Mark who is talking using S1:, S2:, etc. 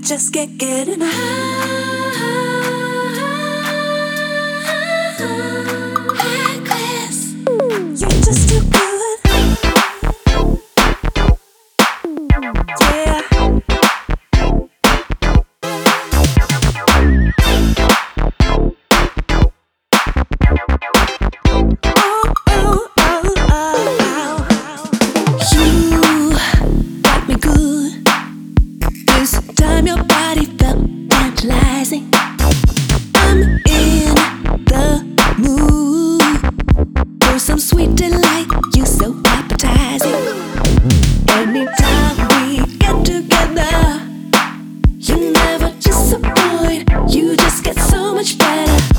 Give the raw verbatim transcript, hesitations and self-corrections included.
S1: just can't get enough. Reckless, you're just too good. Yeah. Oh, oh, oh, oh, oh. You got me good. This time your body felt tantalizing. I'm in the mood for some sweet delight. You're so appetizing. Anytime we get together, you never disappoint. You just get so much better.